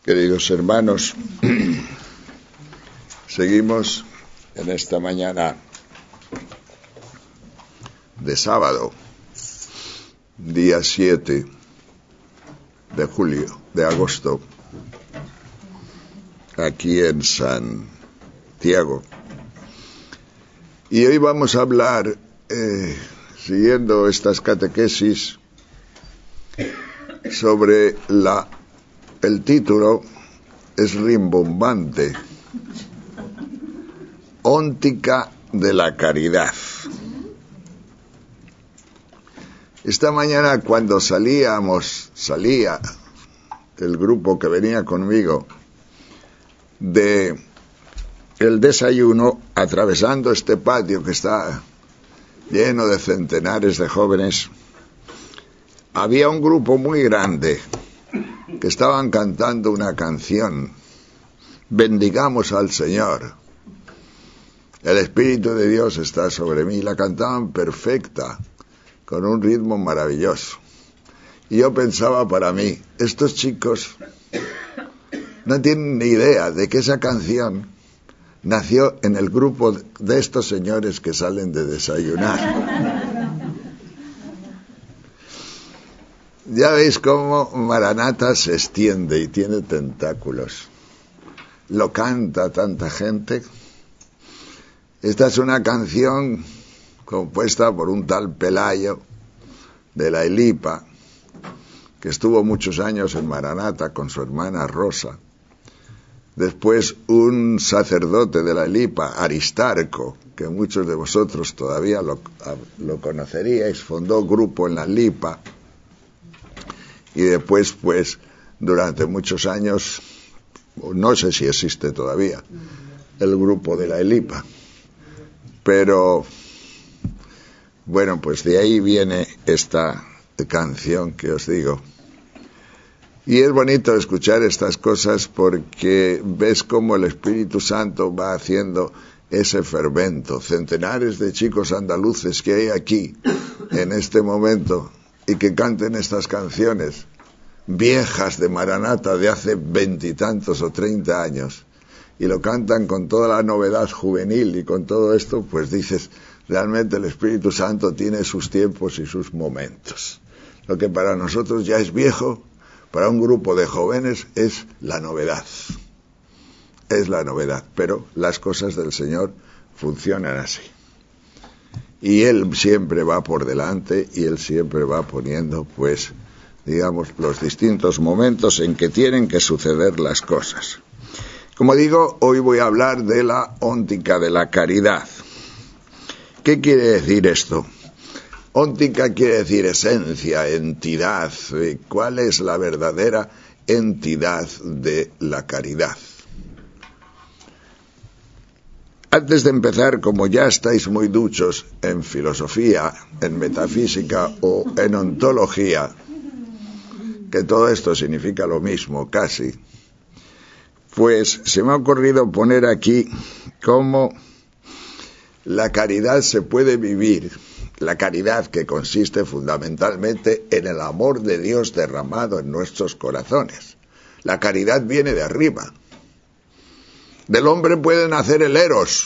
Queridos hermanos, seguimos en esta mañana de sábado, día 7 de agosto, aquí en Santiago. Y hoy vamos a hablar, siguiendo estas catequesis, sobre el título es rimbombante: Óntica de la caridad. Esta mañana, cuando salía el grupo que venía conmigo de el desayuno, atravesando este patio que está lleno de centenares de jóvenes, había un grupo muy grande que estaban cantando una canción: bendigamos al Señor, el Espíritu de Dios está sobre mí. La cantaban perfecta, con un ritmo maravilloso. Y yo pensaba para mí, estos chicos no tienen ni idea de que esa canción nació en el grupo de estos señores que salen de desayunar. Ya veis cómo Maranata se extiende y tiene tentáculos. Lo canta tanta gente. Esta es una canción compuesta por un tal Pelayo de la Elipa, que estuvo muchos años en Maranata con su hermana Rosa. Después un sacerdote de la Elipa, Aristarco, que muchos de vosotros todavía lo conoceríais, fundó grupo en la Elipa. Y después, pues, durante muchos años, no sé si existe todavía, el grupo de la Elipa. Pero, bueno, pues de ahí viene esta canción que os digo. Y es bonito escuchar estas cosas porque ves cómo el Espíritu Santo va haciendo ese fermento. Centenares de chicos andaluces que hay aquí en este momento y que canten estas canciones viejas de Maranata de hace 20 y tantos o 30 años, y lo cantan con toda la novedad juvenil y con todo esto, pues dices, realmente el Espíritu Santo tiene sus tiempos y sus momentos. Lo que para nosotros ya es viejo, para un grupo de jóvenes es la novedad. Es la novedad, pero las cosas del Señor funcionan así. Y Él siempre va por delante y Él siempre va poniendo, pues, digamos, los distintos momentos en que tienen que suceder las cosas. Como digo, hoy voy a hablar de la óntica de la caridad. ¿Qué quiere decir esto? Óntica quiere decir esencia, entidad. ¿Cuál es la verdadera entidad de la caridad? Antes de empezar, como ya estáis muy duchos en filosofía, en metafísica o en ontología, que todo esto significa lo mismo casi, pues se me ha ocurrido poner aquí cómo la caridad se puede vivir. La caridad, que consiste fundamentalmente en el amor de Dios derramado en nuestros corazones. La caridad viene de arriba. Del hombre puede nacer el eros,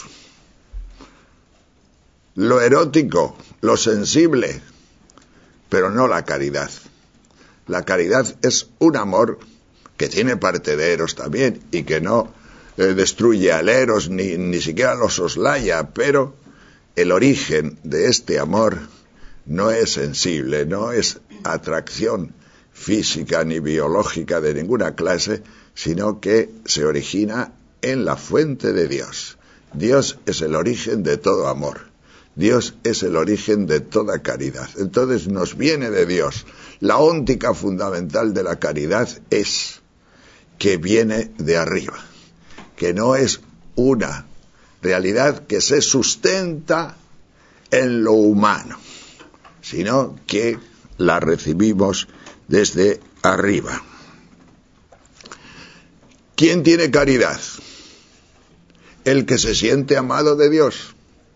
lo erótico, lo sensible, pero no la caridad. La caridad es un amor que tiene parte de eros también y que no destruye al eros ni siquiera lo soslaya, pero el origen de este amor no es sensible, no es atracción física ni biológica de ninguna clase, sino que se origina en la fuente de Dios. Dios es el origen de todo amor. Dios es el origen de toda caridad. Entonces nos viene de Dios. La óntica fundamental de la caridad es que viene de arriba, que no es una realidad que se sustenta en lo humano, sino que la recibimos desde arriba. ¿Quién tiene caridad? El que se siente amado de Dios.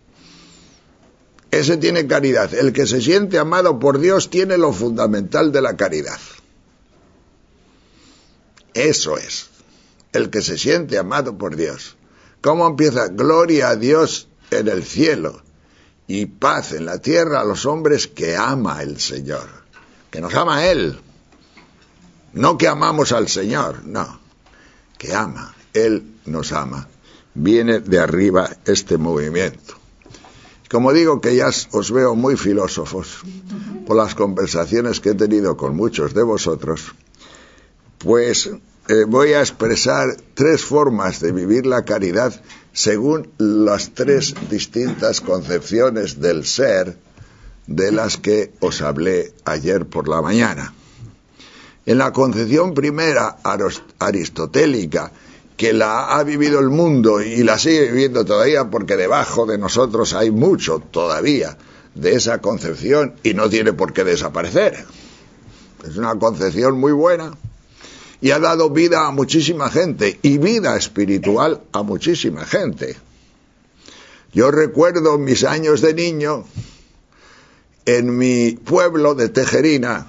Ese tiene caridad. El que se siente amado por Dios tiene lo fundamental de la caridad. Eso es. el que se siente amado por Dios. ¿Cómo empieza? Gloria a Dios en el cielo y paz en la tierra a los hombres que ama el Señor. Que nos ama Él. No que amamos al Señor, no. Que ama. Él nos ama. Viene de arriba este movimiento. Como digo que ya os veo muy filósofos por las conversaciones que he tenido con muchos de vosotros, pues voy a expresar 3 formas de vivir la caridad según las 3 distintas concepciones del ser de las que os hablé ayer por la mañana. En la concepción primera aristotélica, que la ha vivido el mundo y la sigue viviendo todavía, porque debajo de nosotros hay mucho todavía de esa concepción y no tiene por qué desaparecer. Es una concepción muy buena y ha dado vida a muchísima gente y vida espiritual a muchísima gente. Yo recuerdo mis años de niño en mi pueblo de Tejerina.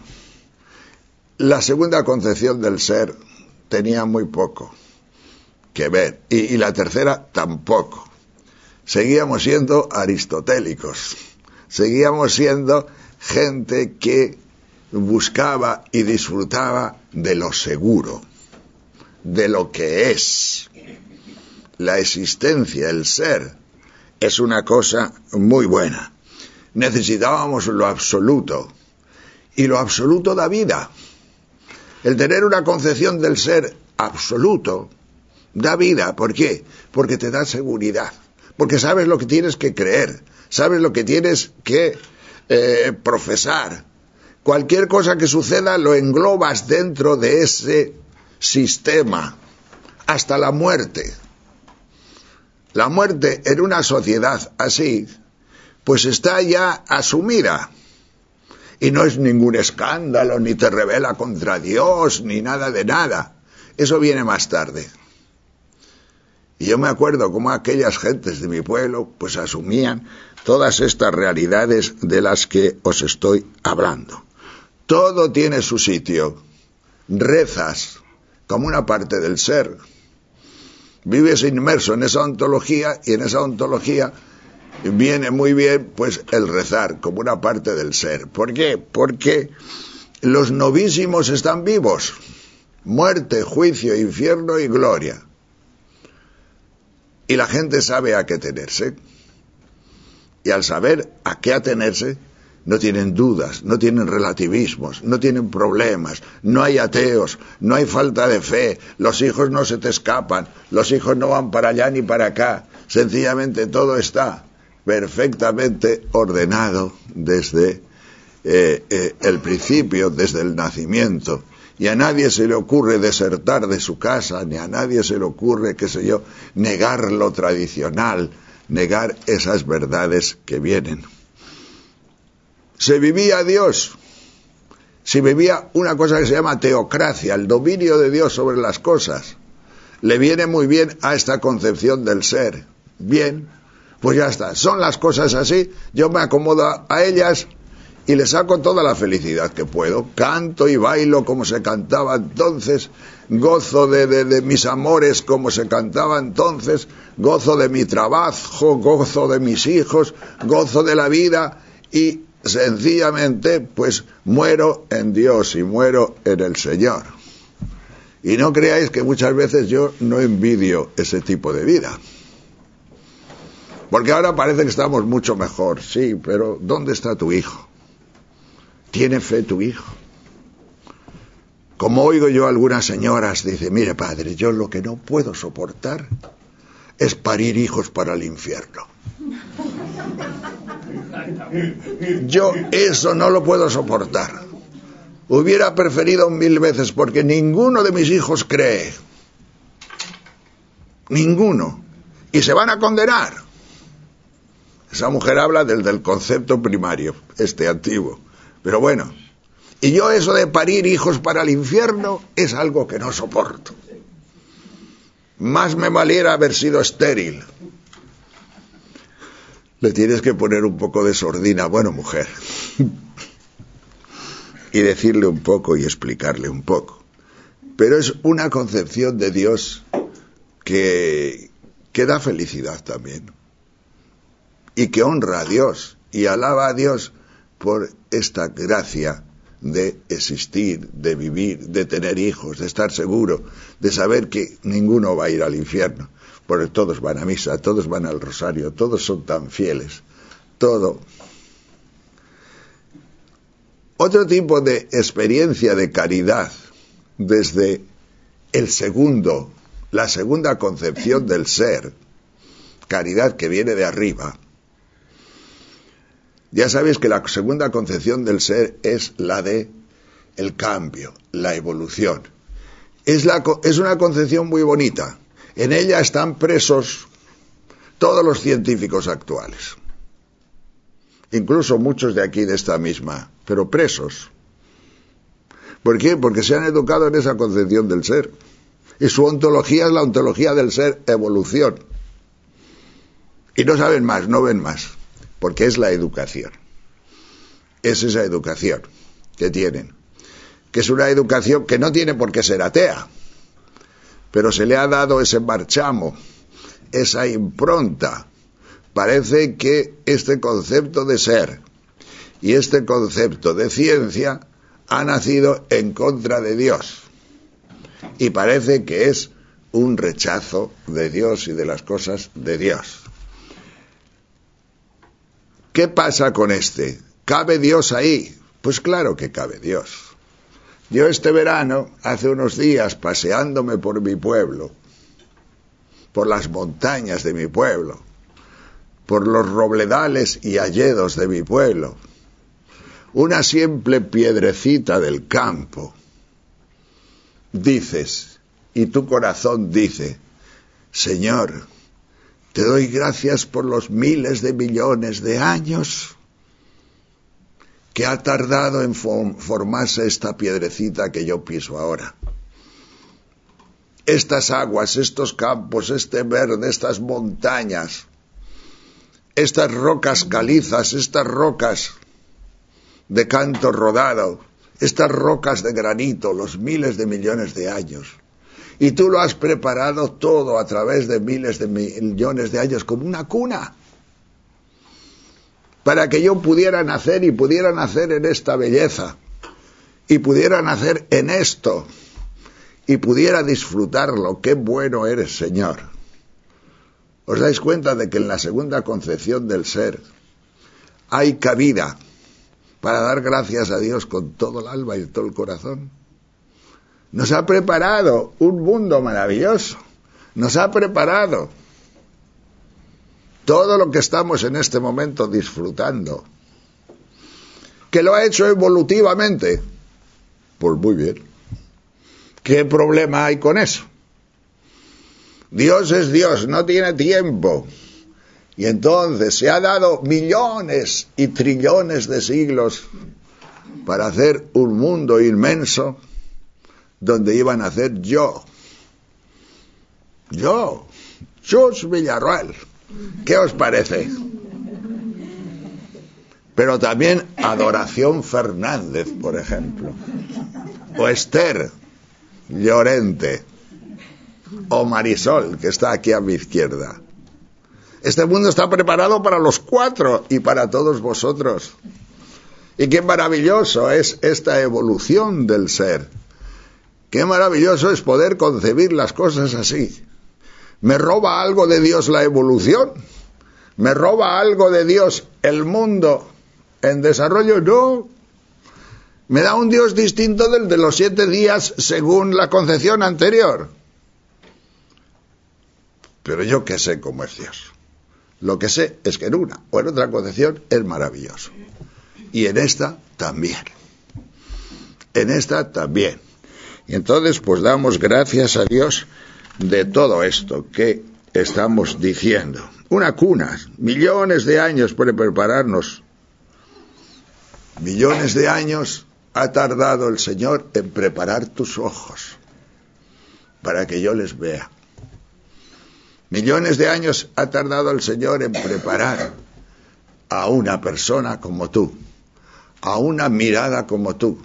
La segunda concepción del ser tenía muy poco que ver, y la tercera tampoco. Seguíamos siendo aristotélicos, seguíamos siendo gente que buscaba y disfrutaba de lo seguro, de lo que es. La existencia, el ser, es una cosa muy buena. Necesitábamos lo absoluto, y lo absoluto da vida. El tener una concepción del ser absoluto da vida. ¿Por qué? Porque te da seguridad, porque sabes lo que tienes que creer, sabes lo que tienes que profesar. Cualquier cosa que suceda lo englobas dentro de ese sistema, hasta la muerte. La muerte en una sociedad así, pues está ya asumida. Y no es ningún escándalo, ni te rebela contra Dios, ni nada de nada. Eso viene más tarde. Y yo me acuerdo cómo aquellas gentes de mi pueblo pues asumían todas estas realidades de las que os estoy hablando. Todo tiene su sitio. Rezas como una parte del ser. Vives inmerso en esa ontología, y en esa ontología viene muy bien pues el rezar como una parte del ser. ¿Por qué? Porque los novísimos están vivos. Muerte, juicio, infierno y gloria. Y la gente sabe a qué atenerse. Y al saber a qué atenerse, no tienen dudas, no tienen relativismos, no tienen problemas, no hay ateos, no hay falta de fe, los hijos no se te escapan, los hijos no van para allá ni para acá. Sencillamente todo está perfectamente ordenado desde el principio, desde el nacimiento. Y a nadie se le ocurre desertar de su casa, ni a nadie se le ocurre, qué sé yo, negar lo tradicional, negar esas verdades que vienen. Se vivía a Dios, se vivía una cosa que se llama teocracia, el dominio de Dios sobre las cosas. Le viene muy bien a esta concepción del ser. Bien, pues ya está, son las cosas así, yo me acomodo a ellas y le saco toda la felicidad que puedo. Canto y bailo como se cantaba entonces, gozo de mis amores como se cantaba entonces, gozo de mi trabajo, gozo de mis hijos, gozo de la vida, y sencillamente pues muero en Dios y muero en el Señor. Y no creáis que muchas veces yo no envidio ese tipo de vida, porque ahora parece que estamos mucho mejor. Sí, pero ¿dónde está tu hijo? ¿Tiene fe tu hijo? Como oigo yo a algunas señoras, dice, mire padre, yo lo que no puedo soportar es parir hijos para el infierno. Yo eso no lo puedo soportar. Hubiera preferido 1000 veces, porque ninguno de mis hijos cree. Ninguno. Y se van a condenar. Esa mujer habla del concepto primario, antiguo. Pero bueno, y yo eso de parir hijos para el infierno es algo que no soporto. Más me valiera haber sido estéril. Le tienes que poner un poco de sordina, bueno, mujer, y decirle un poco y explicarle un poco. Pero es una concepción de Dios que da felicidad también, y que honra a Dios, y alaba a Dios por esta gracia de existir, de vivir, de tener hijos, de estar seguro, de saber que ninguno va a ir al infierno, porque todos van a misa, todos van al rosario, todos son tan fieles, todo. Otro tipo de experiencia de caridad desde la segunda concepción del ser, caridad que viene de arriba. Ya sabéis que la segunda concepción del ser es la de el cambio, la evolución. Es una concepción muy bonita. En ella están presos todos los científicos actuales. Incluso muchos de aquí de esta misma, pero presos. ¿Por qué? Porque se han educado en esa concepción del ser. Y su ontología es la ontología del ser, evolución. Y no saben más, no ven más, porque es la educación. Es esa educación que tienen, que es una educación que no tiene por qué ser atea, pero se le ha dado ese marchamo, esa impronta. Parece que este concepto de ser y este concepto de ciencia ha nacido en contra de Dios, y parece que es un rechazo de Dios y de las cosas de Dios. ¿Qué pasa con este? ¿Cabe Dios ahí? Pues claro que cabe Dios. Yo este verano, hace unos días, paseándome por mi pueblo, por las montañas de mi pueblo, por los robledales y hayedos de mi pueblo, una simple piedrecita del campo, dices, y tu corazón dice, Señor, te doy gracias por los miles de millones de años que ha tardado en formarse esta piedrecita que yo piso ahora. Estas aguas, estos campos, este verde, estas montañas, estas rocas calizas, estas rocas de canto rodado, estas rocas de granito, los miles de millones de años. Y tú lo has preparado todo a través de miles de millones de años como una cuna, para que yo pudiera nacer y pudiera nacer en esta belleza, y pudiera nacer en esto, y pudiera disfrutarlo. ¡Qué bueno eres, Señor! ¿Os dais cuenta de que en la segunda concepción del ser hay cabida para dar gracias a Dios con todo el alma y todo el corazón? Nos ha preparado un mundo maravilloso, nos ha preparado todo lo que estamos en este momento disfrutando, que lo ha hecho evolutivamente. Pues muy bien. ¿Qué problema hay con eso? Dios es Dios, no tiene tiempo. Y entonces se ha dado millones y trillones de siglos para hacer un mundo inmenso donde iba a nacer yo, Chus Villarroel. ¿Qué os parece? Pero también Adoración Fernández, por ejemplo, o Esther Llorente, o Marisol, que está aquí a mi izquierda. Este mundo está preparado para los cuatro y para todos vosotros. Y qué maravilloso es esta evolución del ser. Qué maravilloso es poder concebir las cosas así. ¿Me roba algo de Dios la evolución? ¿Me roba algo de Dios el mundo en desarrollo? No. Me da un Dios distinto del de los 7 días según la concepción anterior. Pero yo qué sé cómo es Dios. Lo que sé es que en una o en otra concepción es maravilloso. Y en esta también. En esta también. Y entonces pues damos gracias a Dios de todo esto que estamos diciendo. Una cuna, millones de años para prepararnos. Millones de años ha tardado el Señor en preparar tus ojos para que yo les vea. Millones de años ha tardado el Señor en preparar a una persona como tú, a una mirada como tú,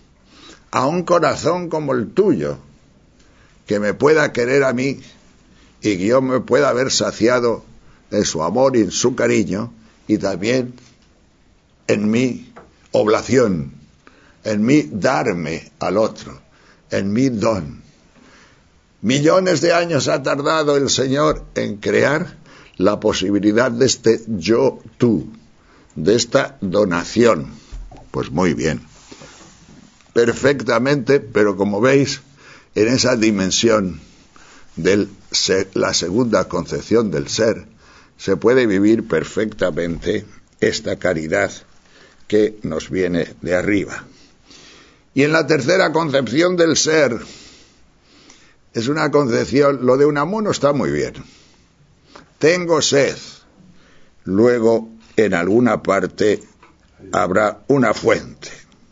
a un corazón como el tuyo, que me pueda querer a mí y que yo me pueda haber saciado en su amor y en su cariño, y también en mi oblación, en mi darme al otro, en mi don. Millones de años ha tardado el Señor en crear la posibilidad de este yo-tú, de esta donación. Pues muy bien, perfectamente, pero como veis, en esa dimensión de la segunda concepción del ser, se puede vivir perfectamente esta caridad que nos viene de arriba. Y en la tercera concepción del ser, es una concepción, lo de Unamuno está muy bien. Tengo sed, luego en alguna parte habrá una fuente.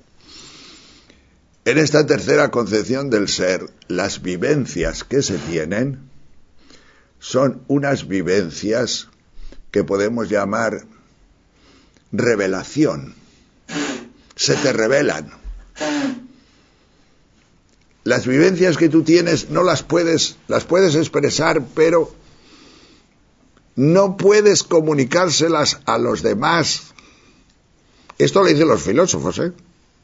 En esta tercera concepción del ser, las vivencias que se tienen son unas vivencias que podemos llamar revelación. Se te revelan. Las vivencias que tú tienes no las puedes expresar, pero no puedes comunicárselas a los demás. Esto lo dicen los filósofos, ¿eh?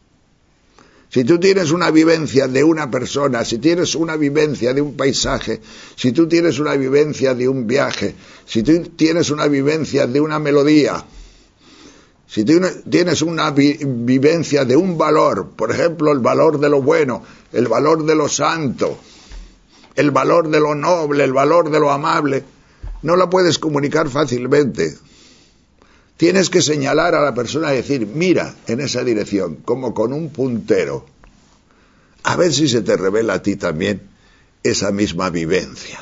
Si tú tienes una vivencia de una persona, si tienes una vivencia de un paisaje, si tú tienes una vivencia de un viaje, si tú tienes una vivencia de una melodía, si tú tienes una vivencia de un valor, por ejemplo, el valor de lo bueno, el valor de lo santo, el valor de lo noble, el valor de lo amable, no la puedes comunicar fácilmente. Tienes que señalar a la persona y decir, mira en esa dirección, como con un puntero. A ver si se te revela a ti también esa misma vivencia.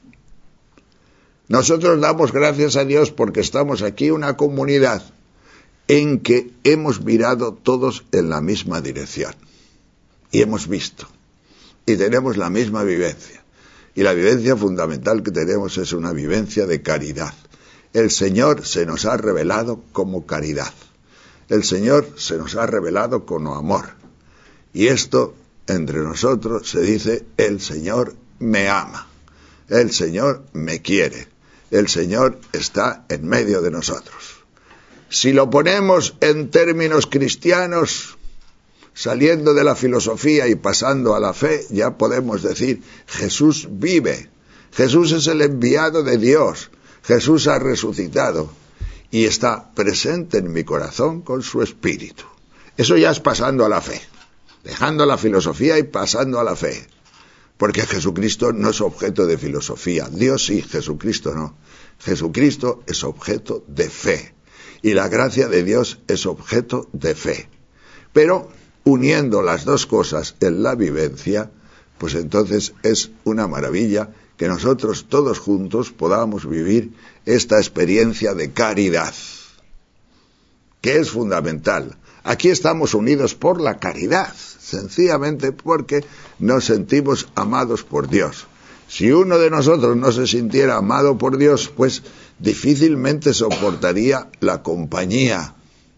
Nosotros damos gracias a Dios porque estamos aquí una comunidad en que hemos mirado todos en la misma dirección. Y hemos visto. Y tenemos la misma vivencia. Y la vivencia fundamental que tenemos es una vivencia de caridad. El Señor se nos ha revelado como caridad. El Señor se nos ha revelado como amor. Y esto, entre nosotros, se dice, el Señor me ama. El Señor me quiere. El Señor está en medio de nosotros. Si lo ponemos en términos cristianos, saliendo de la filosofía y pasando a la fe, ya podemos decir, Jesús vive. Jesús es el enviado de Dios. Jesús ha resucitado y está presente en mi corazón con su espíritu. Eso ya es pasando a la fe, dejando la filosofía y pasando a la fe, porque Jesucristo no es objeto de filosofía. Dios sí, Jesucristo no. Jesucristo es objeto de fe y la gracia de Dios es objeto de fe. Pero uniendo las dos cosas en la vivencia, pues entonces es una maravilla que nosotros todos juntos podamos vivir esta experiencia de caridad, que es fundamental. Aquí estamos unidos por la caridad, sencillamente porque nos sentimos amados por Dios. Si uno de nosotros no se sintiera amado por Dios, pues difícilmente soportaría la compañía.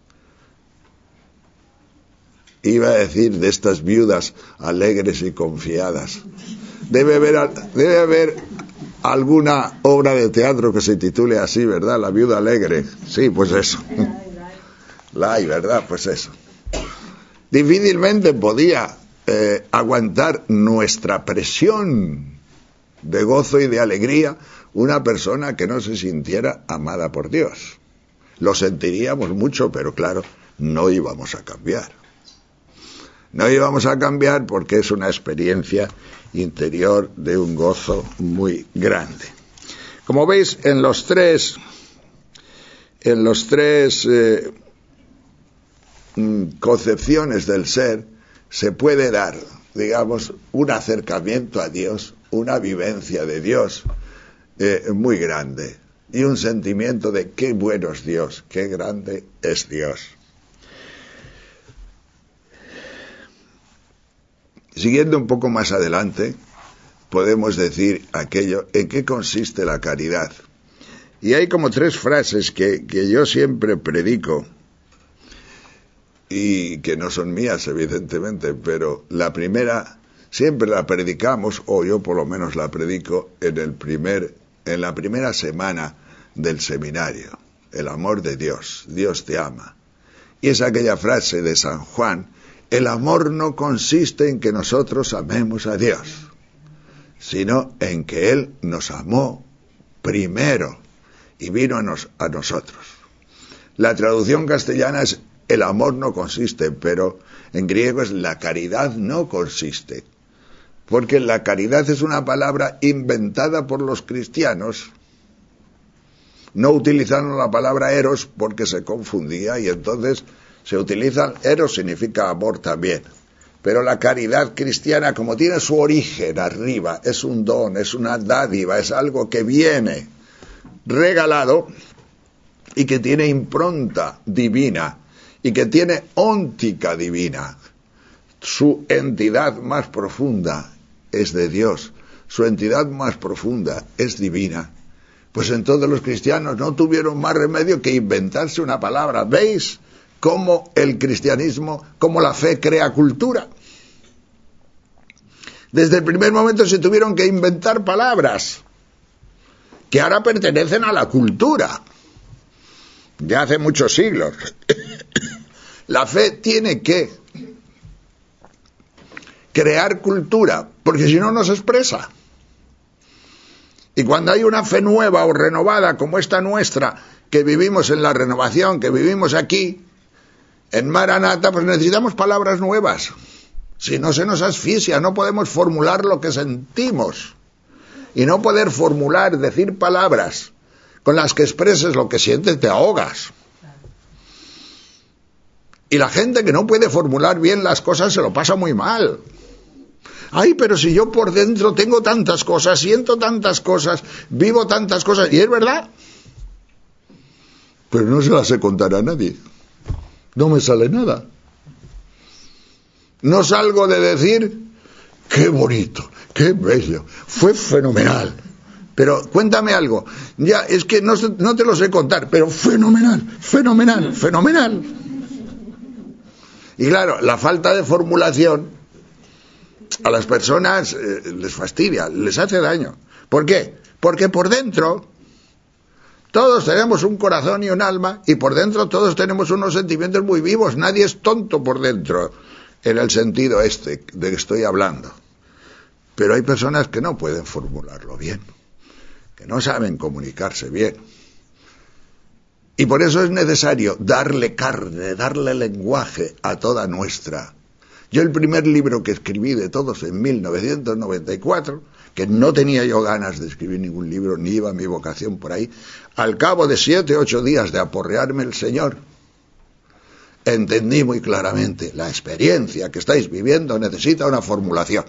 Iba a decir de estas viudas alegres y confiadas. Debe haber alguna obra de teatro que se titule así, ¿verdad? La viuda alegre. Sí, pues eso. La hay, ¿verdad? Pues eso. Difícilmente podía aguantar nuestra presión de gozo y de alegría una persona que no se sintiera amada por Dios. Lo sentiríamos mucho, pero claro, no íbamos a cambiar. No íbamos a cambiar porque es una experiencia interior de un gozo muy grande. Como veis, en los tres concepciones del ser se puede dar, digamos, un acercamiento a Dios, una vivencia de Dios muy grande y un sentimiento de qué bueno es Dios, qué grande es Dios. Siguiendo un poco más adelante, podemos decir aquello, ¿en qué consiste la caridad? Y hay como tres frases que yo siempre predico, y que no son mías, evidentemente, pero la primera siempre la predicamos, o yo por lo menos la predico, en el primer en la primera semana del seminario. El amor de Dios, Dios te ama. Y es aquella frase de San Juan: el amor no consiste en que nosotros amemos a Dios, sino en que Él nos amó primero y vino a nosotros. La traducción castellana es el amor no consiste, pero en griego es la caridad no consiste, porque la caridad es una palabra inventada por los cristianos. No utilizaron la palabra eros porque se confundía, y entonces se utiliza, eros significa amor también. Pero la caridad cristiana, como tiene su origen arriba, es un don, es una dádiva, es algo que viene regalado y que tiene impronta divina y que tiene óntica divina. Su entidad más profunda es de Dios, su entidad más profunda es divina. Pues entonces los cristianos no tuvieron más remedio que inventarse una palabra. ¿Veis cómo el cristianismo, cómo la fe crea cultura? Desde el primer momento se tuvieron que inventar palabras que ahora pertenecen a la cultura, ya hace muchos siglos. La fe tiene que crear cultura, porque si no, no se expresa. Y cuando hay una fe nueva o renovada como esta nuestra, que vivimos en la renovación, que vivimos aquí, en Maranata, pues necesitamos palabras nuevas. Si no, se nos asfixia, no podemos formular lo que sentimos. Y no poder formular, decir palabras con las que expreses lo que sientes, te ahogas. Y la gente que no puede formular bien las cosas se lo pasa muy mal. Ay, pero si yo por dentro tengo tantas cosas, siento tantas cosas, vivo tantas cosas, y es verdad. Pero no se las sé contar a nadie. No me sale nada. No salgo de decir, qué bonito, qué bello, fue fenomenal. Pero cuéntame algo. Ya, es que no te lo sé contar, pero fenomenal, fenomenal, fenomenal. Y claro, la falta de formulación a las personas les fastidia, les hace daño. ¿Por qué? Porque por dentro todos tenemos un corazón y un alma, y por dentro todos tenemos unos sentimientos muy vivos. Nadie es tonto por dentro, en el sentido de que estoy hablando. Pero hay personas que no pueden formularlo bien, que no saben comunicarse bien. Y por eso es necesario darle carne, darle lenguaje a toda nuestra. Yo el primer libro que escribí de todos en 1994, que no tenía yo ganas de escribir ningún libro, ni iba mi vocación por ahí, al cabo de 7, 8 días de aporrearme el Señor, entendí muy claramente: la experiencia que estáis viviendo necesita una formulación.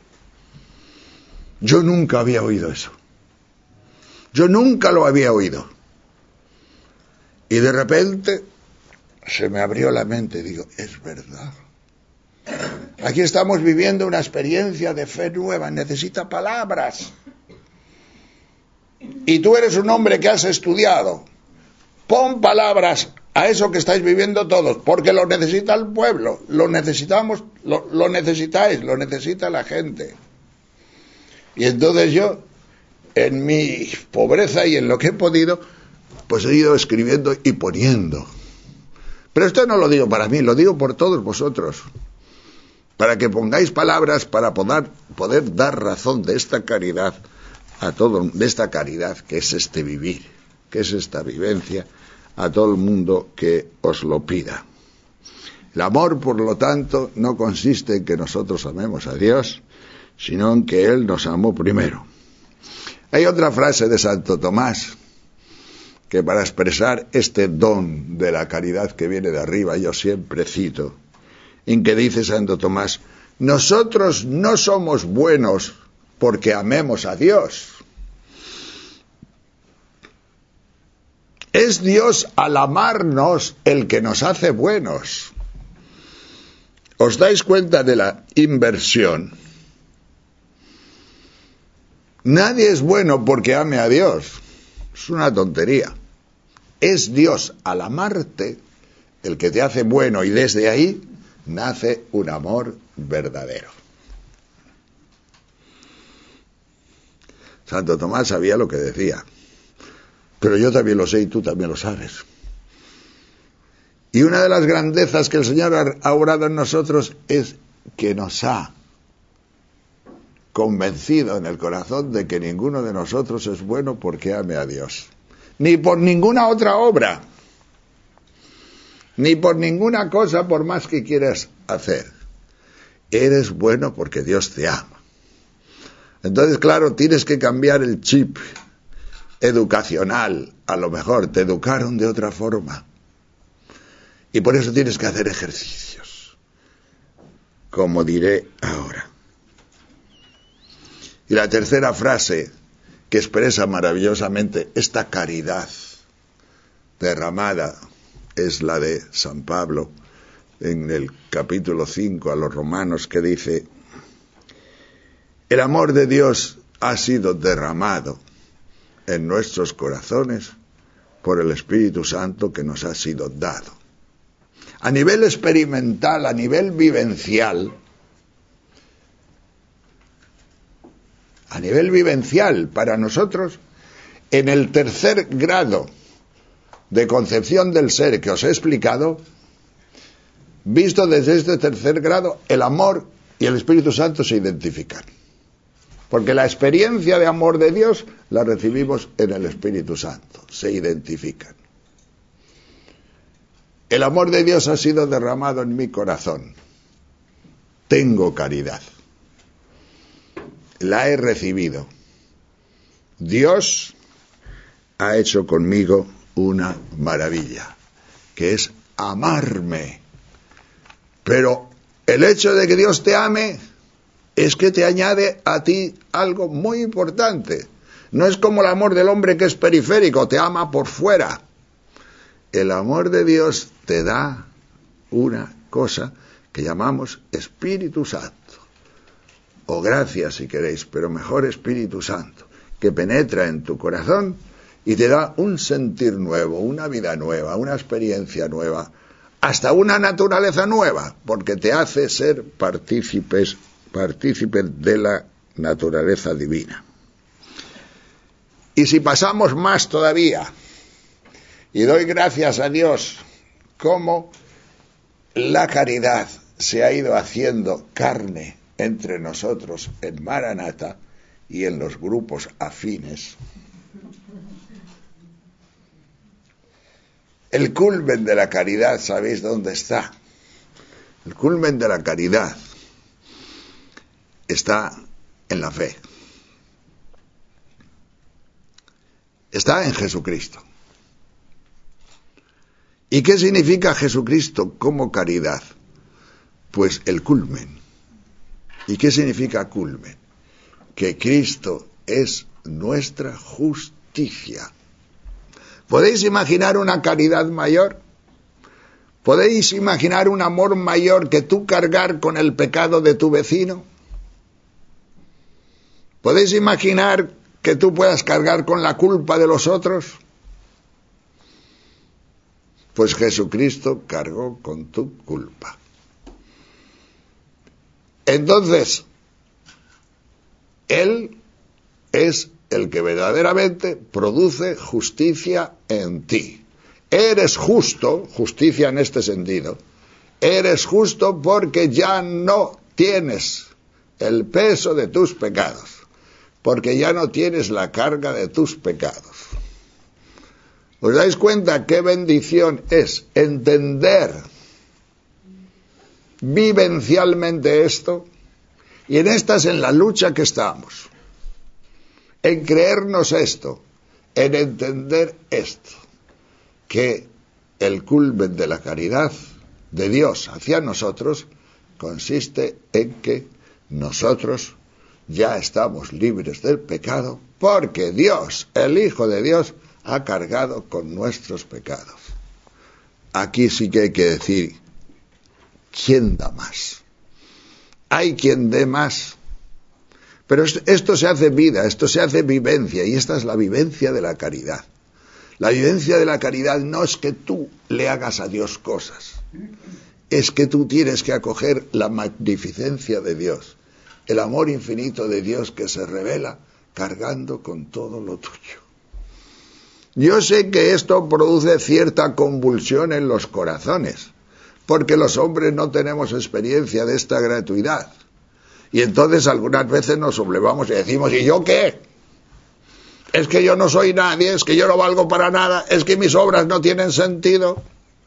Yo nunca había oído eso. Yo nunca lo había oído. Y de repente se me abrió la mente y digo, es verdad. Aquí estamos viviendo una experiencia de fe nueva, necesita palabras. Y tú eres un hombre que has estudiado. Pon palabras a eso que estáis viviendo todos, porque lo necesita el pueblo, lo necesitamos, lo necesitáis, lo necesita la gente. Y entonces yo, en mi pobreza y en lo que he podido, pues he ido escribiendo y poniendo. Pero esto no lo digo para mí, lo digo por todos vosotros, para que pongáis palabras para poder dar razón de esta caridad a todo, de esta caridad que es este vivir, que es esta vivencia, a todo el mundo que os lo pida. El amor, por lo tanto, no consiste en que nosotros amemos a Dios, sino en que Él nos amó primero. Hay otra frase de Santo Tomás, que para expresar este don de la caridad que viene de arriba, yo siempre cito, en que dice Santo Tomás: nosotros no somos buenos porque amemos a Dios. Es Dios al amarnos el que nos hace buenos. ¿Os dais cuenta de la inversión? Nadie es bueno porque ame a Dios. Es una tontería. Es Dios al amarte el que te hace bueno, y desde ahí nace un amor verdadero. Santo Tomás sabía lo que decía. Pero yo también lo sé y tú también lo sabes. Y una de las grandezas que el Señor ha obrado en nosotros es que nos ha convencido en el corazón de que ninguno de nosotros es bueno porque ame a Dios. Ni por ninguna otra obra. Ni por ninguna cosa por más que quieras hacer. Eres bueno porque Dios te ama. Entonces, claro, tienes que cambiar el chip educacional. A lo mejor te educaron de otra forma. Y por eso tienes que hacer ejercicios. Como diré ahora. Y la tercera frase que expresa maravillosamente esta caridad derramada es la de San Pablo en el capítulo 5 a los Romanos, que dice: el amor de Dios ha sido derramado en nuestros corazones por el Espíritu Santo que nos ha sido dado. A nivel experimental, a nivel vivencial, para nosotros, en el tercer grado de concepción del ser que os he explicado, visto desde este tercer grado, el amor y el Espíritu Santo se identifican. Porque la experiencia de amor de Dios la recibimos en el Espíritu Santo, se identifican. El amor de Dios ha sido derramado en mi corazón. Tengo caridad. La he recibido. Dios ha hecho conmigo una maravilla, que es amarme. Pero el hecho de que Dios te ame es que te añade a ti algo muy importante. No es como el amor del hombre, que es periférico, te ama por fuera. El amor de Dios te da una cosa que llamamos Espíritu Santo, o gracia si queréis, pero mejor Espíritu Santo, que penetra en tu corazón y te da un sentir nuevo, una vida nueva, una experiencia nueva, hasta una naturaleza nueva, porque te hace ser partícipes de la naturaleza divina. Y si pasamos más todavía, y doy gracias a Dios, cómo la caridad se ha ido haciendo carne entre nosotros en Maranata y en los grupos afines. El culmen de la caridad, ¿sabéis dónde está? El culmen de la caridad está en la fe. Está en Jesucristo. ¿Y qué significa Jesucristo como caridad? Pues el culmen. ¿Y qué significa culmen? Que Cristo es nuestra justicia. ¿Podéis imaginar una caridad mayor? ¿Podéis imaginar un amor mayor que tú cargar con el pecado de tu vecino? ¿Podéis imaginar que tú puedas cargar con la culpa de los otros? Pues Jesucristo cargó con tu culpa. Entonces, Él es el que verdaderamente produce justicia en ti. Eres justo, justicia en este sentido, eres justo porque ya no tienes el peso de tus pecados, porque ya no tienes la carga de tus pecados. ¿Os dais cuenta qué bendición es entender vivencialmente esto? Y en esta es en la lucha que estamos, en creernos esto, en entender esto, que el culmen de la caridad de Dios hacia nosotros consiste en que nosotros ya estamos libres del pecado, porque Dios, el Hijo de Dios, ha cargado con nuestros pecados. Aquí sí que hay que decir, ¿quién da más? Hay quien dé más. Pero esto se hace vida, esto se hace vivencia, y esta es la vivencia de la caridad. La vivencia de la caridad no es que tú le hagas a Dios cosas, es que tú tienes que acoger la magnificencia de Dios, el amor infinito de Dios que se revela cargando con todo lo tuyo. Yo sé que esto produce cierta convulsión en los corazones, porque los hombres no tenemos experiencia de esta gratuidad. Y entonces algunas veces nos sublevamos y decimos, ¿y yo qué? Es que yo no soy nadie, es que yo no valgo para nada, es que mis obras no tienen sentido.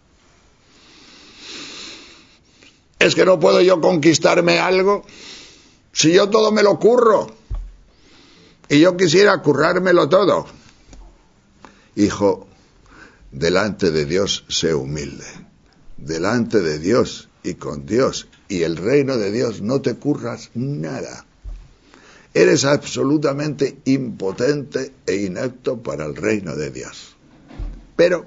Es que no puedo yo conquistarme algo. Si yo todo me lo curro, y yo quisiera currármelo todo. Hijo, delante de Dios sé humilde. Delante de Dios y con Dios y el reino de Dios no te curras nada. Eres absolutamente impotente e inepto para el reino de Dios. Pero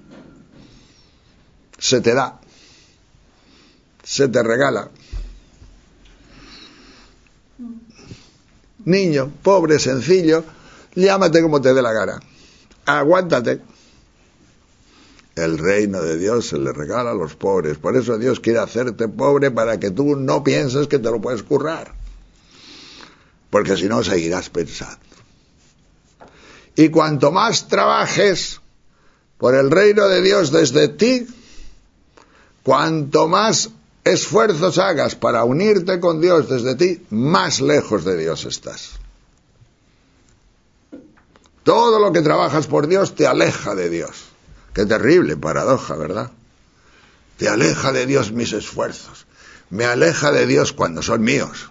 se te da, se te regala. Niño, pobre, sencillo, llámate como te dé la gana. Aguántate. El reino de Dios se le regala a los pobres. Por eso Dios quiere hacerte pobre para que tú no pienses que te lo puedes currar. Porque si no seguirás pensando. Y cuanto más trabajes por el reino de Dios desde ti, cuanto más esfuerzos hagas para unirte con Dios desde ti, más lejos de Dios estás. Todo lo que trabajas por Dios te aleja de Dios. Qué terrible paradoja, ¿verdad? Te aleja de Dios mis esfuerzos. Me aleja de Dios cuando son míos.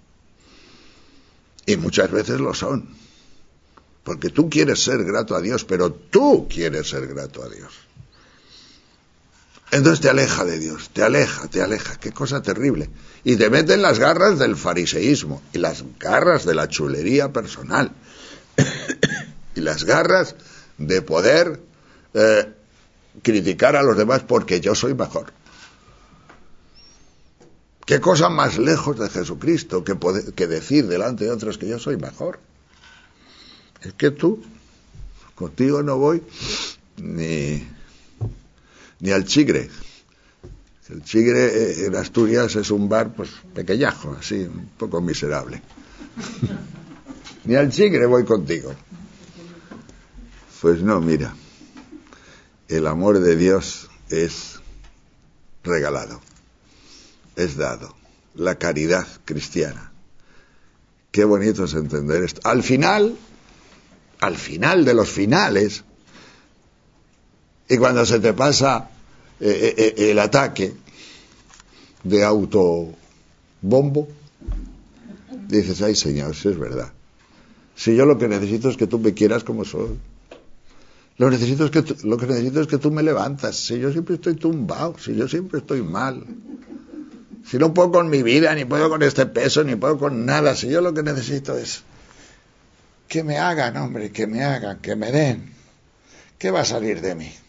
Y muchas veces lo son. Porque tú quieres ser grato a Dios, pero tú quieres ser grato a Dios. Entonces te aleja de Dios, te aleja. Qué cosa terrible. Y te mete en las garras del fariseísmo y las garras de la chulería personal y las garras de poder criticar a los demás porque yo soy mejor. ¿Qué cosa más lejos de Jesucristo que decir delante de otros que yo soy mejor? Es que tú, contigo no voy ni al Chigre. El Chigre en Asturias es un bar pues pequeñajo, así, un poco miserable. Ni al Chigre voy contigo. Pues no, mira, el amor de Dios es regalado, es dado, la caridad cristiana. Qué bonito es entender esto. Al final de los finales, y cuando se te pasa el ataque de autobombo, dices, ay Señor, si es verdad. Si yo lo que necesito es que tú me quieras como soy. Lo que necesito es que tú me levantas. Si yo siempre estoy tumbado, si yo siempre estoy mal. Si no puedo con mi vida, ni puedo con este peso, ni puedo con nada. Si yo lo que necesito es que me hagan, hombre, que me hagan, que me den. ¿Qué va a salir de mí?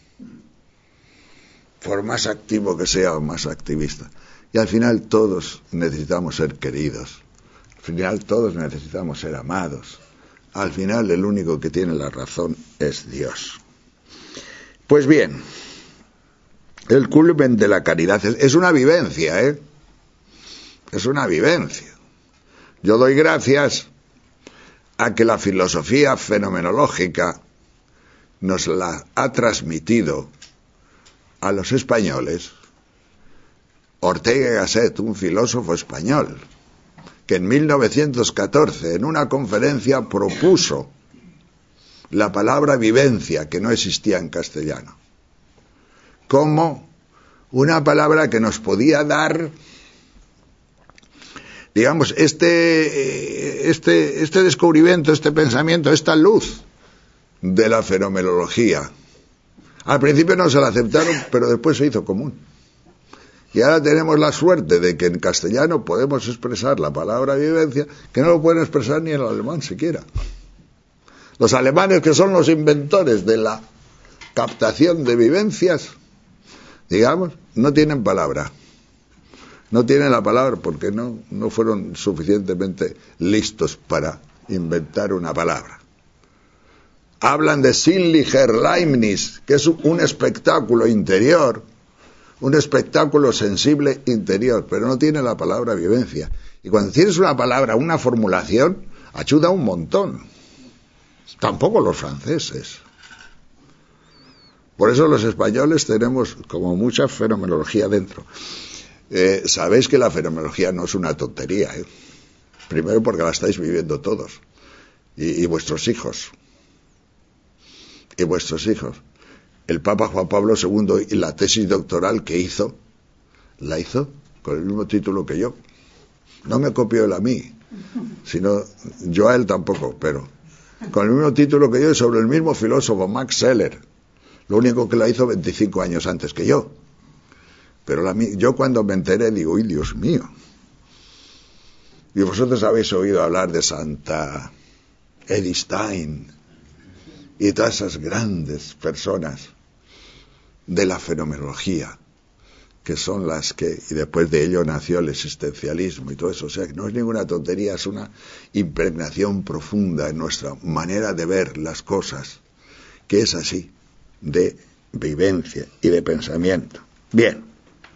Por más activo que sea o más activista. Y al final todos necesitamos ser queridos. Al final todos necesitamos ser amados. Al final el único que tiene la razón es Dios. Pues bien, el culmen de la caridad es una vivencia, ¿eh? Es una vivencia. Yo doy gracias a que la filosofía fenomenológica nos la ha transmitido a los españoles Ortega y Gasset, un filósofo español, que en 1914 en una conferencia propuso la palabra vivencia, que no existía en castellano, como una palabra que nos podía dar, digamos, este descubrimiento, este pensamiento, esta luz de la fenomenología. Al principio no se la aceptaron, pero después se hizo común. Y ahora tenemos la suerte de que en castellano podemos expresar la palabra vivencia, que no lo pueden expresar ni en el alemán siquiera. Los alemanes, que son los inventores de la captación de vivencias, digamos, no tienen palabra. No tienen la palabra porque no fueron suficientemente listos para inventar una palabra. Hablan de Sinnlicher Leibniz, que es un espectáculo interior, un espectáculo sensible interior, pero no tiene la palabra vivencia. Y cuando tienes una palabra, una formulación, ayuda un montón. tampoco los franceses. Por eso los españoles tenemos como mucha fenomenología dentro. Sabéis que la fenomenología no es una tontería, ¿eh? Primero porque la estáis viviendo todos, y vuestros hijos. Y vuestros hijos. El Papa Juan Pablo II, y la tesis doctoral que hizo, la hizo con el mismo título que yo. No me copió él a mí, sino yo a él tampoco, pero con el mismo título que yo y sobre el mismo filósofo, Max Scheler. Lo único que la hizo 25 años antes que yo. Pero yo cuando me enteré digo, ¡ay, Dios mío! Y vosotros habéis oído hablar de Santa Edith Stein y todas esas grandes personas de la fenomenología, que son las que, y después de ello nació el existencialismo y todo eso. O sea, que no es ninguna tontería, es una impregnación profunda en nuestra manera de ver las cosas, que es así, de vivencia y de pensamiento. Bien.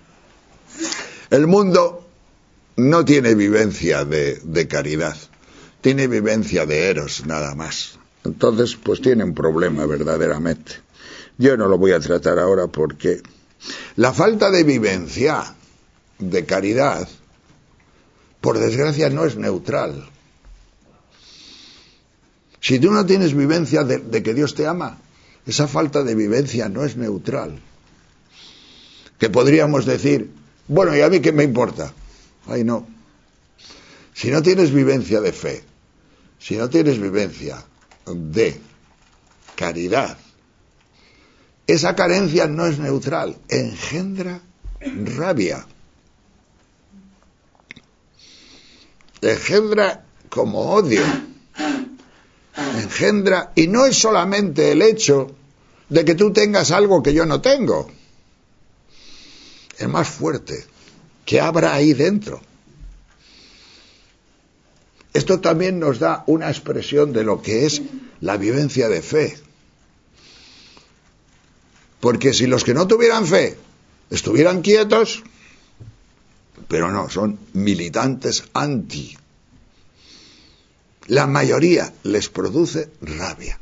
El mundo no tiene vivencia de caridad, tiene vivencia de eros nada más. Entonces, pues tiene un problema verdaderamente. Yo no lo voy a tratar ahora porque la falta de vivencia de caridad, por desgracia, no es neutral. Si tú no tienes vivencia de que Dios te ama, esa falta de vivencia no es neutral. Que podríamos decir, bueno, ¿y a mí qué me importa? Ay, no. Si no tienes vivencia de fe, si no tienes vivencia de caridad, esa carencia no es neutral, engendra rabia, engendra como odio, engendra, y no es solamente el hecho de que tú tengas algo que yo no tengo, es más fuerte, que habrá ahí dentro. Esto también nos da una expresión de lo que es la vivencia de fe. Porque si los que no tuvieran fe estuvieran quietos, pero no, son militantes anti. La mayoría les produce rabia.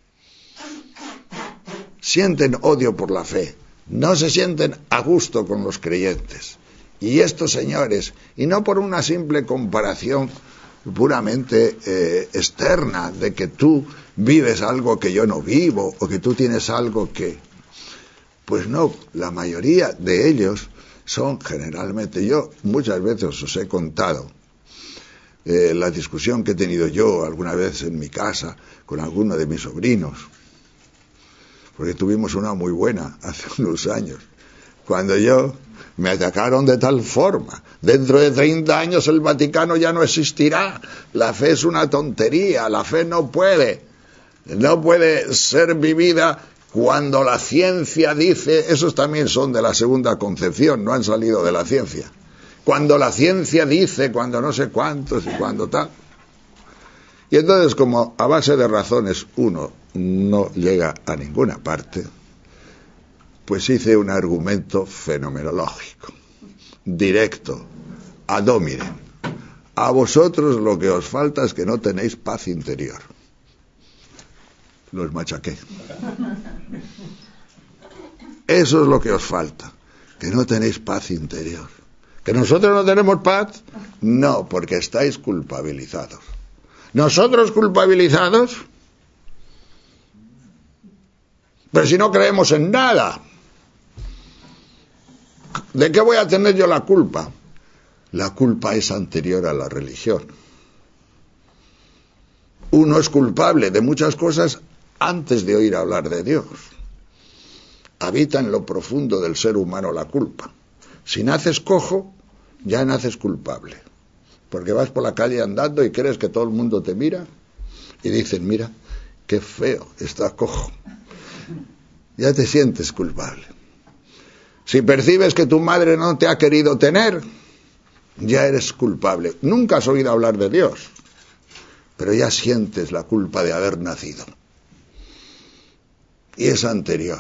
Sienten odio por la fe, no se sienten a gusto con los creyentes. Y estos señores, y no por una simple comparación puramente externa, de que tú vives algo que yo no vivo, o que tú tienes algo que... Pues no, la mayoría de ellos son generalmente, yo muchas veces os he contado la discusión que he tenido yo alguna vez en mi casa con alguno de mis sobrinos, porque tuvimos una muy buena hace unos años, cuando me atacaron de tal forma, dentro de 30 años el Vaticano ya no existirá, la fe es una tontería, la fe no puede ser vivida cuando la ciencia dice, esos también son de la segunda concepción, no han salido de la ciencia, cuando la ciencia dice, cuando no sé cuántos y cuando tal. Y entonces, como a base de razones uno no llega a ninguna parte, pues hice un argumento fenomenológico, directo, ad hominem. A vosotros lo que os falta es que no tenéis paz interior. Los machaqué. Eso es lo que os falta, que no tenéis paz interior. ¿Que nosotros no tenemos paz? No, porque estáis culpabilizados. ¿Nosotros culpabilizados? Pero si no creemos en nada, ¿de qué voy a tener yo la culpa? La culpa es anterior a la religión. Uno es culpable de muchas cosas antes de oír hablar de Dios. Habita en lo profundo del ser humano la culpa. Si naces cojo, ya naces culpable. Porque vas por la calle andando y crees que todo el mundo te mira y dicen, mira, qué feo, está cojo. Ya te sientes culpable. Si percibes que tu madre no te ha querido tener, ya eres culpable. Nunca has oído hablar de Dios, pero ya sientes la culpa de haber nacido. Y es anterior.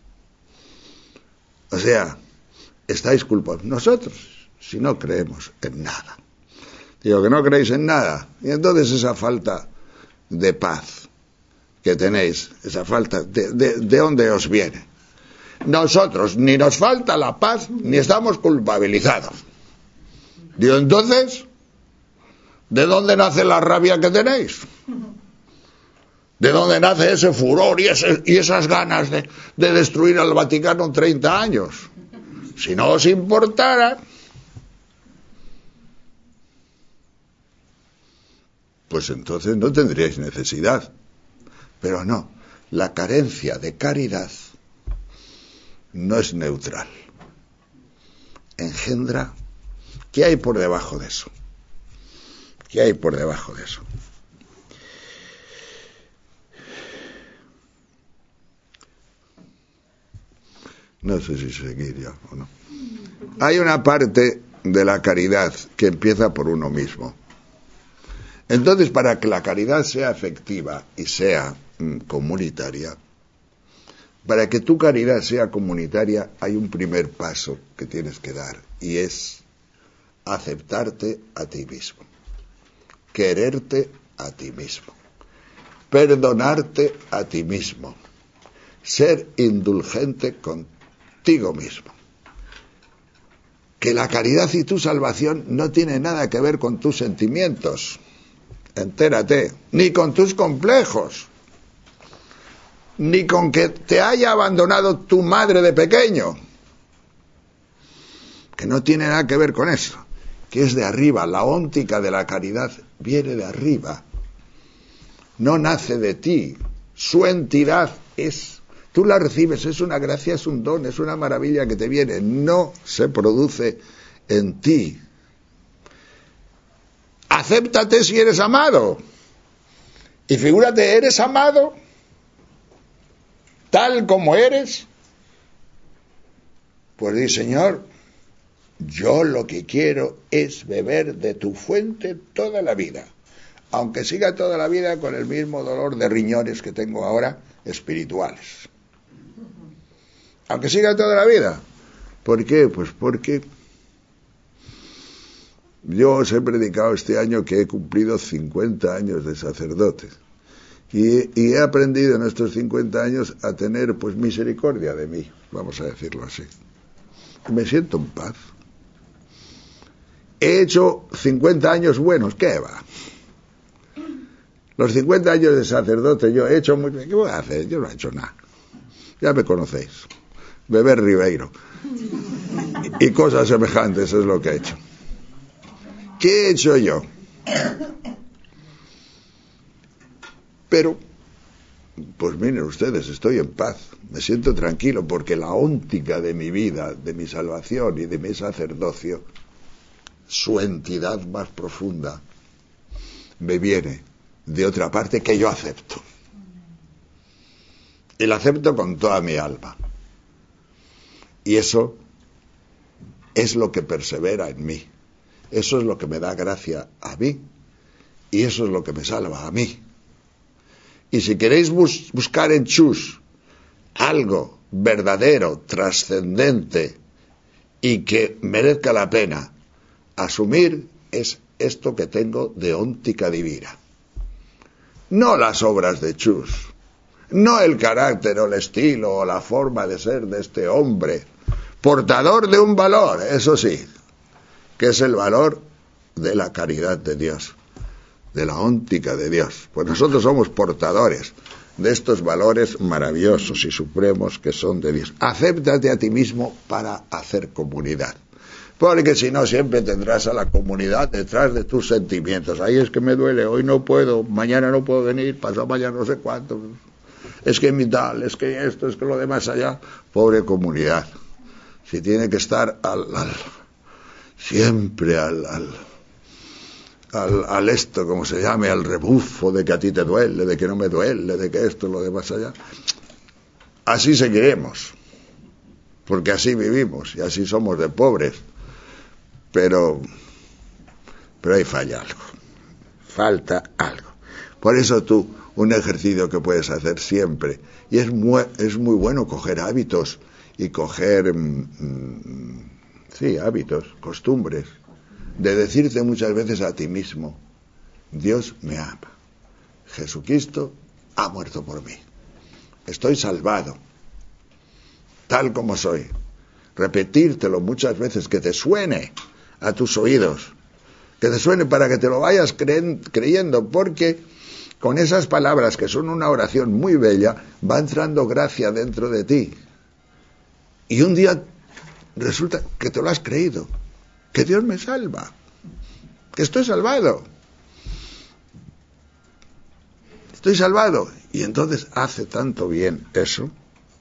O sea, estáis culpables. Nosotros, si no creemos en nada. Digo que no creéis en nada. Y entonces esa falta de paz que tenéis, esa falta, ¿de dónde os viene? Nosotros ni nos falta la paz, ni estamos culpabilizados. Digo, entonces, ¿de dónde nace la rabia que tenéis? ¿De dónde nace ese furor y esas ganas de destruir al Vaticano en 30 años? Si no os importara, pues entonces no tendríais necesidad. Pero no, la carencia de caridad no es neutral. Engendra. ¿Qué hay por debajo de eso? ¿Qué hay por debajo de eso? No sé si seguir ya o no. Hay una parte de la caridad que empieza por uno mismo. Entonces, para que la caridad sea efectiva y sea comunitaria, para que tu caridad sea comunitaria, hay un primer paso que tienes que dar, y es aceptarte a ti mismo, quererte a ti mismo, perdonarte a ti mismo, ser indulgente contigo mismo. Que la caridad y tu salvación no tiene nada que ver con tus sentimientos, entérate, ni con tus complejos, ni con que te haya abandonado tu madre de pequeño, que no tiene nada que ver con eso, que es de arriba. La óntica de la caridad viene de arriba, no nace de ti, su entidad es, tú la recibes, es una gracia, es un don, es una maravilla que te viene, no se produce en ti. Acéptate si eres amado, y figúrate, eres amado tal como eres, pues di, Señor, yo lo que quiero es beber de tu fuente toda la vida, aunque siga toda la vida con el mismo dolor de riñones que tengo ahora, espirituales. Aunque siga toda la vida. ¿Por qué? Pues porque yo os he predicado este año que he cumplido 50 años de sacerdote. Y he aprendido en estos 50 años a tener pues misericordia de mí, vamos a decirlo así. Y me siento en paz. He hecho 50 años buenos, ¿qué va? Los 50 años de sacerdote yo he hecho muy bien. ¿Qué voy a hacer? Yo no he hecho nada. Ya me conocéis. Beber Ribeiro. Y cosas semejantes es lo que he hecho. ¿Qué he hecho yo? Pero, pues miren ustedes, estoy en paz, me siento tranquilo, porque la óntica de mi vida, de mi salvación y de mi sacerdocio, su entidad más profunda, me viene de otra parte que yo acepto. Y la acepto con toda mi alma. Y eso es lo que persevera en mí. Eso es lo que me da gracia a mí. Y eso es lo que me salva a mí. Y si queréis buscar en Chus algo verdadero, trascendente y que merezca la pena asumir, es esto que tengo de óntica divina. No las obras de Chus, no el carácter o el estilo o la forma de ser de este hombre, portador de un valor, eso sí, que es el valor de la caridad de Dios, de la óntica de Dios. Pues nosotros somos portadores de estos valores maravillosos y supremos que son de Dios. Acéptate a ti mismo para hacer comunidad, porque si no siempre tendrás a la comunidad detrás de tus sentimientos. Ay, es que me duele, hoy no puedo, mañana no puedo venir, pasado mañana no sé cuánto, es que mi tal, es que esto, es que lo demás allá. Pobre comunidad, si tiene que estar siempre al esto, como se llame, al rebufo de que a ti te duele, de que no me duele, de que esto, lo demás allá. Así seguiremos, porque así vivimos y así somos de pobres. Pero ahí falla algo, falta algo. Por eso tú, un ejercicio que puedes hacer siempre, y es muy bueno coger hábitos y coger hábitos, costumbres, de decirte muchas veces a ti mismo, Dios me ama, Jesucristo ha muerto por mí. Estoy salvado, tal como soy. Repetírtelo muchas veces, que te suene a tus oídos, que te suene para que te lo vayas creyendo, porque con esas palabras, que son una oración muy bella, va entrando gracia dentro de ti. Y un día resulta que te lo has creído, que Dios me salva, que estoy salvado. Estoy salvado. Y entonces hace tanto bien eso.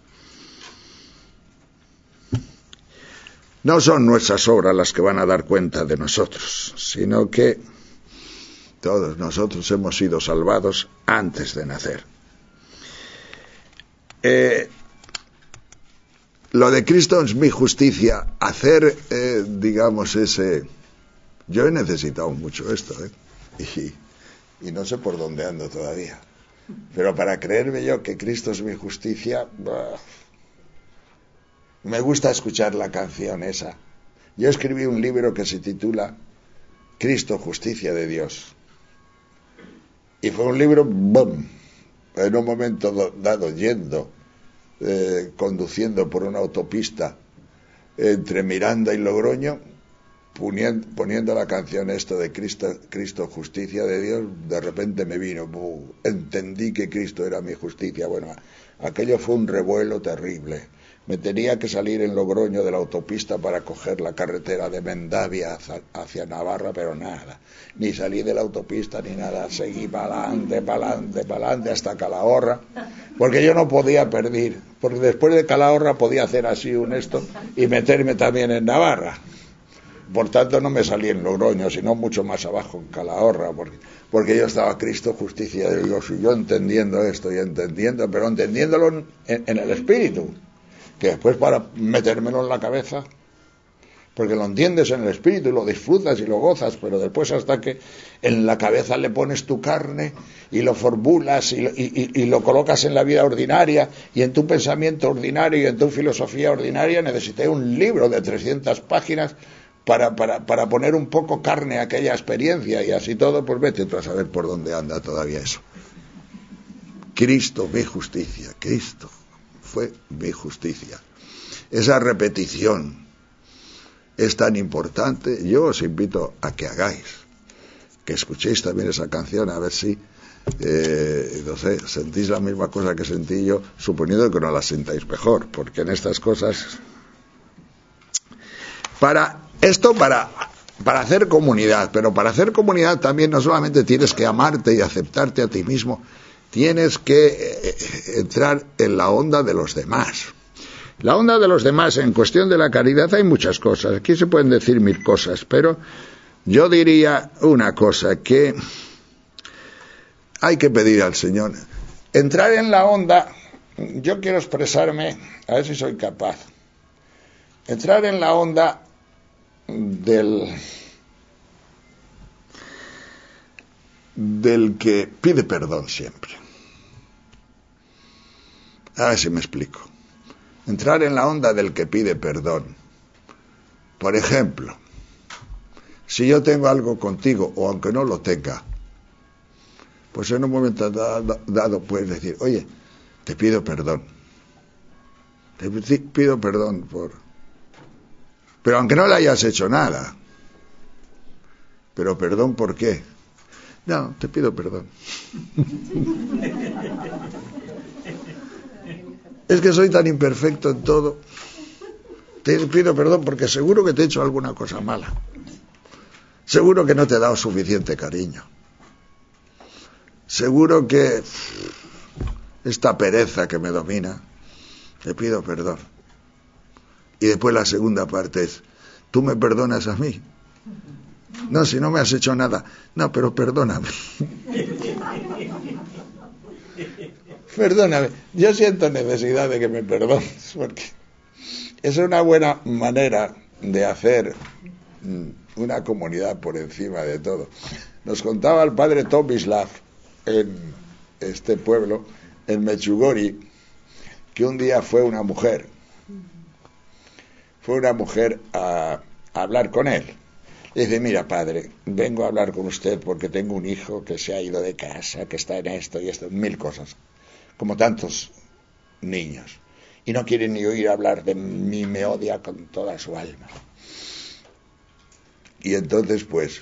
No son nuestras obras las que van a dar cuenta de nosotros, sino que todos nosotros hemos sido salvados antes de nacer. Lo de Cristo es mi justicia, hacer, digamos, ese... Yo he necesitado mucho esto, y no sé por dónde ando todavía. Pero para creerme yo que Cristo es mi justicia, me gusta escuchar la canción esa. Yo escribí un libro que se titula Cristo, justicia de Dios. Y fue un libro, ¡bum!, en un momento dado, conduciendo por una autopista entre Miranda y Logroño, poniendo la canción esto de Cristo, justicia de Dios, de repente me vino, entendí que Cristo era mi justicia. Bueno, aquello fue un revuelo terrible. Me tenía que salir en Logroño de la autopista para coger la carretera de Mendavia hacia Navarra, pero nada, ni salí de la autopista ni nada, seguí para adelante hasta Calahorra, porque yo no podía perder, porque después de Calahorra podía hacer así un esto y meterme también en Navarra. Por tanto no me salí en Logroño, sino mucho más abajo en Calahorra, porque yo estaba Cristo, justicia de Dios, y yo entendiendo esto y entendiendo, pero entendiéndolo en el espíritu, que después para metérmelo en la cabeza, porque lo entiendes en el espíritu y lo disfrutas y lo gozas, pero después hasta que en la cabeza le pones tu carne y lo formulas y lo colocas en la vida ordinaria y en tu pensamiento ordinario y en tu filosofía ordinaria, necesité un libro de 300 páginas para poner un poco carne a aquella experiencia, y así todo, pues vete tú a saber por dónde anda todavía eso. Cristo, mi justicia, Cristo fue mi justicia. Esa repetición es tan importante. Yo os invito a que hagáis, que escuchéis también esa canción, a ver si no sé, sentís la misma cosa que sentí yo, suponiendo que no la sintáis mejor, porque en estas cosas, para hacer comunidad, pero para hacer comunidad también no solamente tienes que amarte y aceptarte a ti mismo, tienes que entrar en la onda de los demás. La onda de los demás, en cuestión de la caridad, hay muchas cosas. Aquí se pueden decir 1000 cosas, pero yo diría una cosa, que hay que pedir al Señor. Entrar en la onda, yo quiero expresarme, a ver si soy capaz. Entrar en la onda del que pide perdón siempre. A ver si me explico. Entrar en la onda del que pide perdón. Por ejemplo, si yo tengo algo contigo, o aunque no lo tenga, pues en un momento dado puedes decir, oye, te pido perdón. Te pido perdón pero aunque no le hayas hecho nada. Pero perdón, ¿por qué? No, te pido perdón. Es que soy tan imperfecto en todo. Te pido perdón porque seguro que te he hecho alguna cosa mala. Seguro que no te he dado suficiente cariño. Seguro que esta pereza que me domina, te pido perdón. Y después la segunda parte es, ¿tú me perdonas a mí? No, si no me has hecho nada. No, pero perdóname. Perdóname. Yo siento necesidad de que me perdones, porque es una buena manera de hacer una comunidad por encima de todo. Nos contaba el padre Tomislav en este pueblo, en Mechugori, que un día fue una mujer a hablar con él. Dice, mira, padre, vengo a hablar con usted porque tengo un hijo que se ha ido de casa, que está en esto y esto, 1000 cosas, como tantos niños. Y no quiere ni oír hablar de mí, me odia con toda su alma. Y entonces, pues,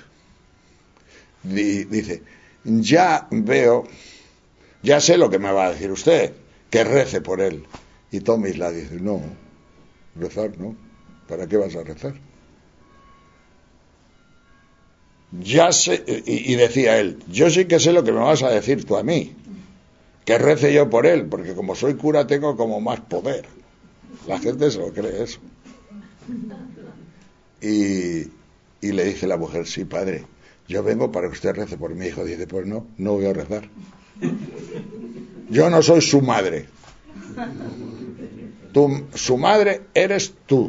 dice, ya veo, ya sé lo que me va a decir usted, que rece por él. Y Tomisla dice, no, rezar no, ¿para qué vas a rezar? Ya sé, y decía él, yo sí que sé lo que me vas a decir tú a mí, que rece yo por él, porque como soy cura tengo como más poder. La gente se lo cree eso. Y le dice la mujer, sí, padre, yo vengo para que usted rece por mi hijo. Dice, pues no voy a rezar. Yo no soy su madre. Su madre eres tú.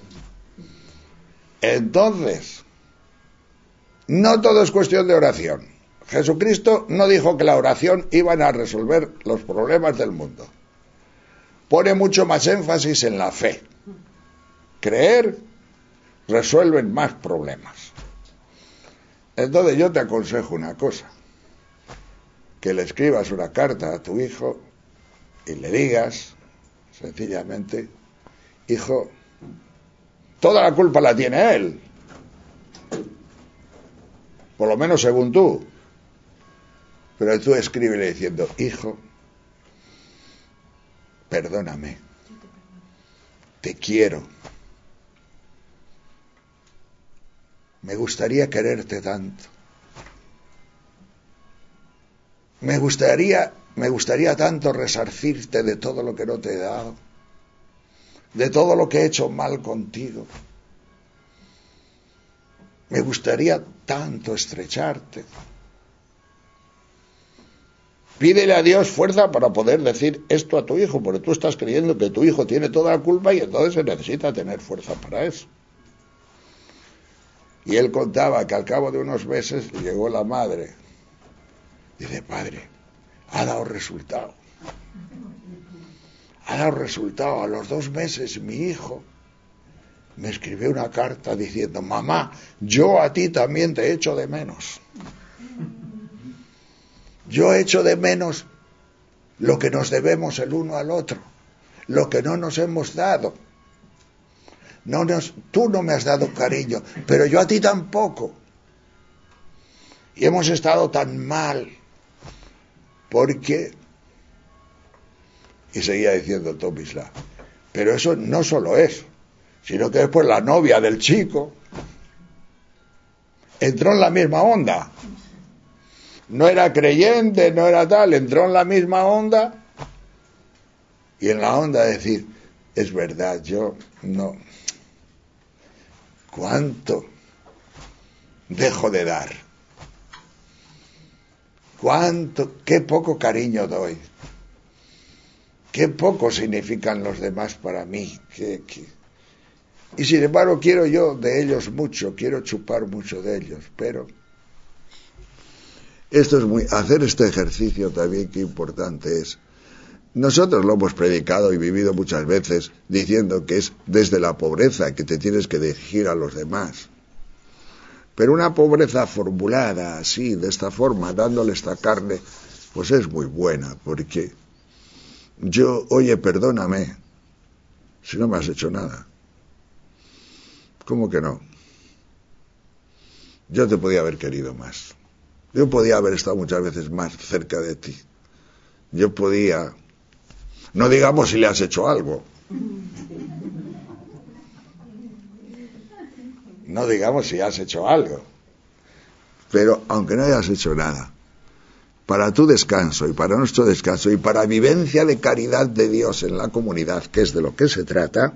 Entonces, no todo es cuestión de oración. Jesucristo no dijo que la oración iban a resolver los problemas del mundo. Pone mucho más énfasis en la fe. Creer resuelven más problemas. Entonces yo te aconsejo una cosa, que le escribas una carta a tu hijo y le digas sencillamente, hijo, toda la culpa la tiene él, por lo menos según tú, pero tú escríbele diciendo, hijo, perdóname, te quiero, me gustaría quererte tanto, me gustaría tanto resarcirte de todo lo que no te he dado, de todo lo que he hecho mal contigo, me gustaría tanto estrecharte. Pídele a Dios fuerza para poder decir esto a tu hijo, porque tú estás creyendo que tu hijo tiene toda la culpa y entonces se necesita tener fuerza para eso. Y él contaba que al cabo de unos meses llegó la madre. Dice, padre, ha dado resultado. Ha dado resultado. A los 2 meses mi hijo me escribió una carta diciendo, mamá, yo a ti también te echo de menos. Yo echo de menos lo que nos debemos el uno al otro, lo que no nos hemos dado. Tú no me has dado cariño, pero yo a ti tampoco. Y hemos estado tan mal, porque... Y seguía diciendo Tomisla, pero eso no solo es, sino que después la novia del chico entró en la misma onda. No era creyente, no era tal, entró en la misma onda, y en la onda decir, es verdad, yo no... ¿Cuánto dejo de dar? Qué poco cariño doy, qué poco significan los demás para mí, y sin embargo quiero yo de ellos mucho, quiero chupar mucho de ellos, pero hacer este ejercicio también, qué importante es. Nosotros lo hemos predicado y vivido muchas veces diciendo que es desde la pobreza que te tienes que dirigir a los demás. Pero una pobreza formulada así, de esta forma, dándole esta carne, pues es muy buena, porque oye, perdóname, si no me has hecho nada. ¿Cómo que no? Yo te podía haber querido más. Yo podía haber estado muchas veces más cerca de ti. Yo podía... No digamos si le has hecho algo. No digamos si has hecho algo. Pero aunque no hayas hecho nada, para tu descanso y para nuestro descanso y para vivencia de caridad de Dios en la comunidad, que es de lo que se trata,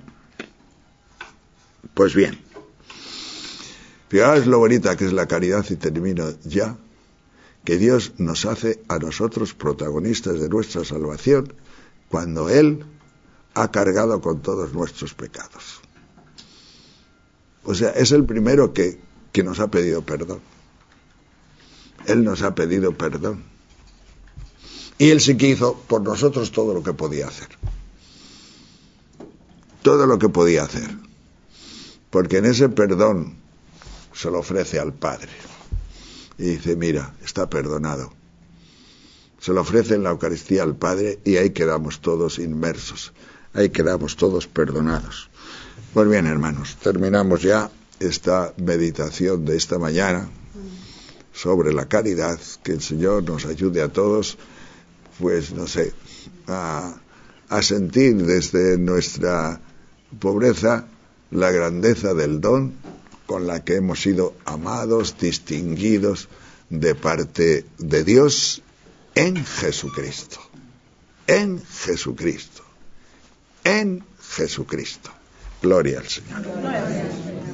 pues bien. Fijaos lo bonita que es la caridad, y termino ya, que Dios nos hace a nosotros protagonistas de nuestra salvación cuando Él ha cargado con todos nuestros pecados. O sea, es el primero que nos ha pedido perdón. Él nos ha pedido perdón. Y Él sí que hizo por nosotros todo lo que podía hacer. Todo lo que podía hacer. Porque en ese perdón se lo ofrece al Padre. Y dice, mira, está perdonado. Se lo ofrece en la Eucaristía al Padre y ahí quedamos todos inmersos. Ahí quedamos todos perdonados. Pues bien, hermanos, terminamos ya esta meditación de esta mañana sobre la caridad. Que el Señor nos ayude a todos, pues no sé, a sentir desde nuestra pobreza la grandeza del don con la que hemos sido amados, distinguidos de parte de Dios en Jesucristo. En Jesucristo. En Jesucristo. Gloria al Señor.